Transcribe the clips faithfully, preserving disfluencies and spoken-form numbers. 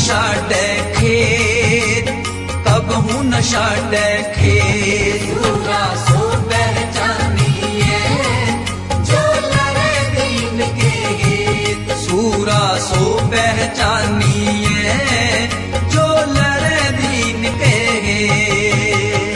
छाड़े खेत, कबहू न छाड़े खेत। सूरा सो पहचानिए जो लड़े दीन के गीत। सूरा सो पहचानिए जो लड़े दीन के गीत।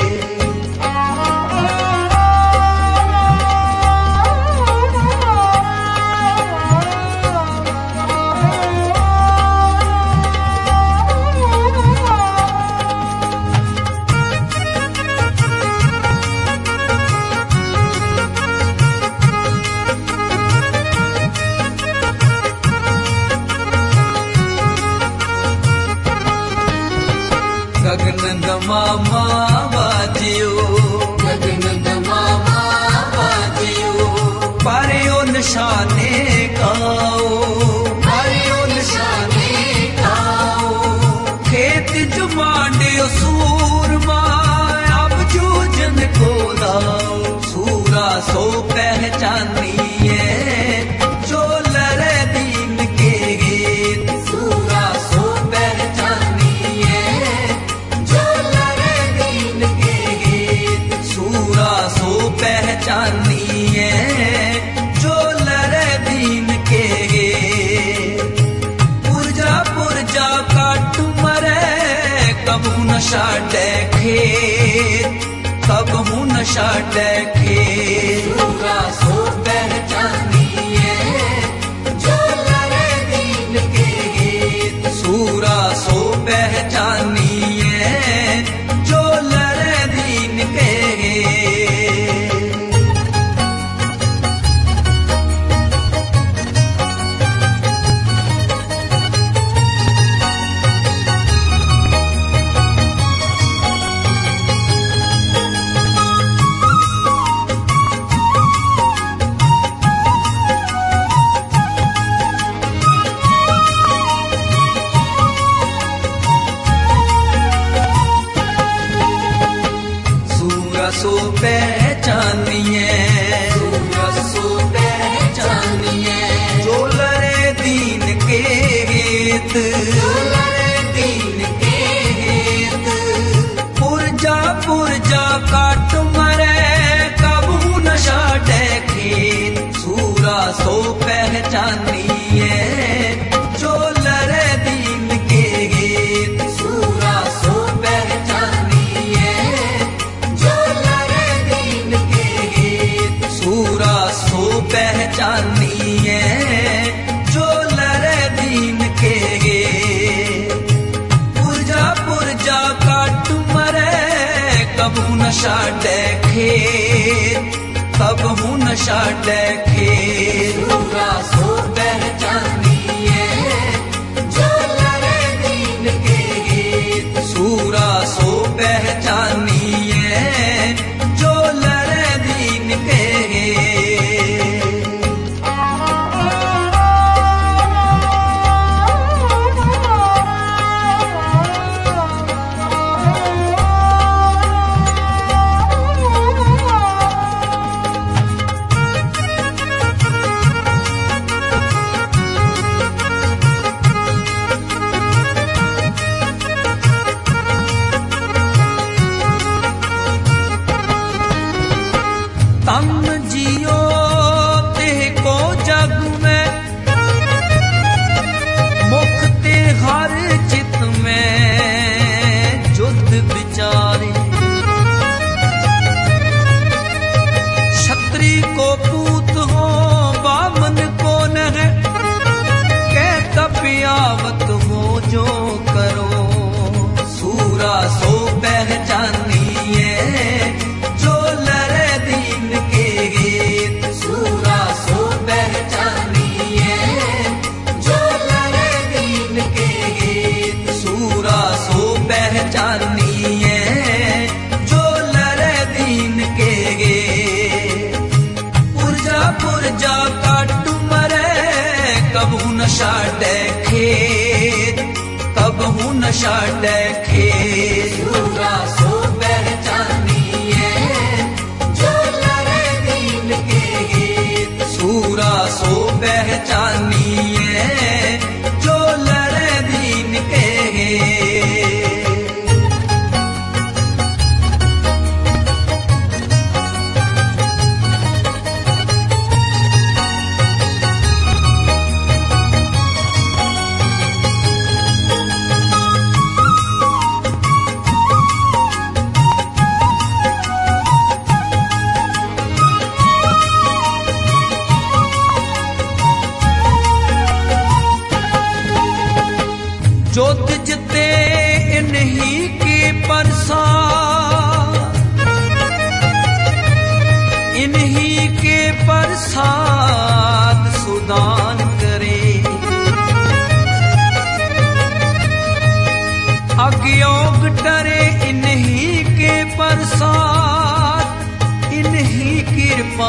गगन गमामा बाजियो, गगन गमामा बाजियो। पारियो निशाने गाओ, पारियो निशाने गाओ। खेत जुमांडियो सूरमा अब जूझन को दाओ। सूरा सो पहचानिए जो लड़े दीन के गीत। सूरा सो पहचानिए जो लड़े दीन के गीत। सूरा सो पहचानिए जो लड़े दीन के गीत। पुरजा पुरजा काट मरे कबू न छाड़े खेत, कबहू न छाड़े खेत। सूरा सो पहचानिए जो लड़े दीन के गीत। सूरा सो पहचानिए जो लड़े दीन के गीत। सूरा सो पहचानिए, सूरा सो पहचानिए जो लड़े दीन के गीत। जो लड़े दीन के गीत। पुरजा पुरजा काट मरे कबू न छाड़े खेत। सूरा सो पहचानिए जो लड़े दीन के गीत। सूरा सो पहचानिए जो लड़े दीन के गीत। सूरा सो पहचानिए जो लड़े दीन के गीत। पुरजा पुरजा काट मरे कबू न छाड़े खेत, कबहू न छाड़े खेत। सूरा सो पहचानिए जो लड़े दीन के गीत। सूरा सो पहचानिए जो लड़े दीन के गीत। तन जियो ते को जग में, मुख ते हर चित में जुद विचारे। क्षत्रि को पूत हो बामन को नह, कह कपियावत हो जो करो। सूरा सो पहचानिए जो लड़े दीन के गीत। सूरा सो पहचानिए जो लड़े दीन के गीत। सूरा सो पहचानिए जो लड़े दीन के गीत। पुरजा पुरजा काट मरे कबू न छाड़े खेत, कबहू न छाड़े खेत। सूरा सो पहचानिए जो लड़े दीन के गीत। सूरा सो पहचानिए जो लड़े दीन के प्रसाद सुदान करे। अज्ञोग डरे इन्हीं के प्रसाद, इन्हीं कृपा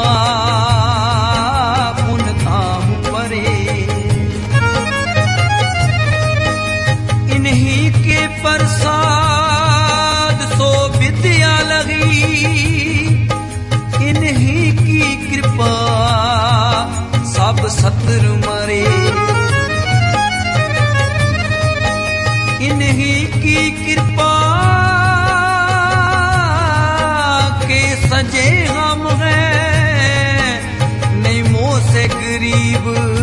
पुन धाम परे। इन्हीं के प्रसाद सो विद्या लगी, इन्हीं की कृपा सब सतर मरे। इन्हीं की कृपा के सजे हम हैं, निमो से गरीब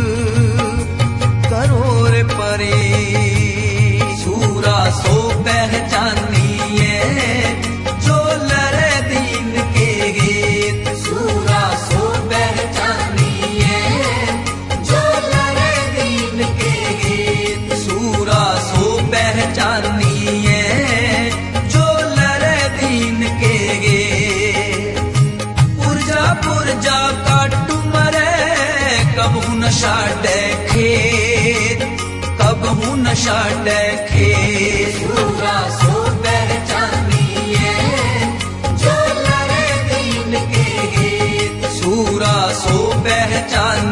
करोड़ परे। सूरा सो पहचानिए जो लरे दीन के गीत। सूरा सो पहचानिए जो लरे दीन के गीत। सूरा सो पहचानिए जो लरे दीन के गीत। पुरजा पुरजा काटू मरे कबहू न छाड़े खेत, कबहू न छाड़े खेत। सूरा सो पहचानिए जो लरे दीन के गीत। सूरा सो पहचान